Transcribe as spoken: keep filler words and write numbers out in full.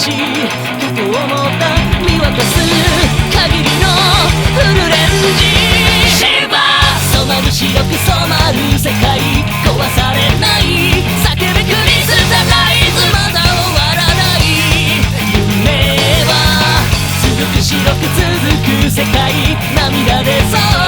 しかと思った見渡す限りのフルレンジシルバー染まる白く染まる世界壊されない叫べクリスタライズまだ終わらない夢は続く白く続く世界涙でそう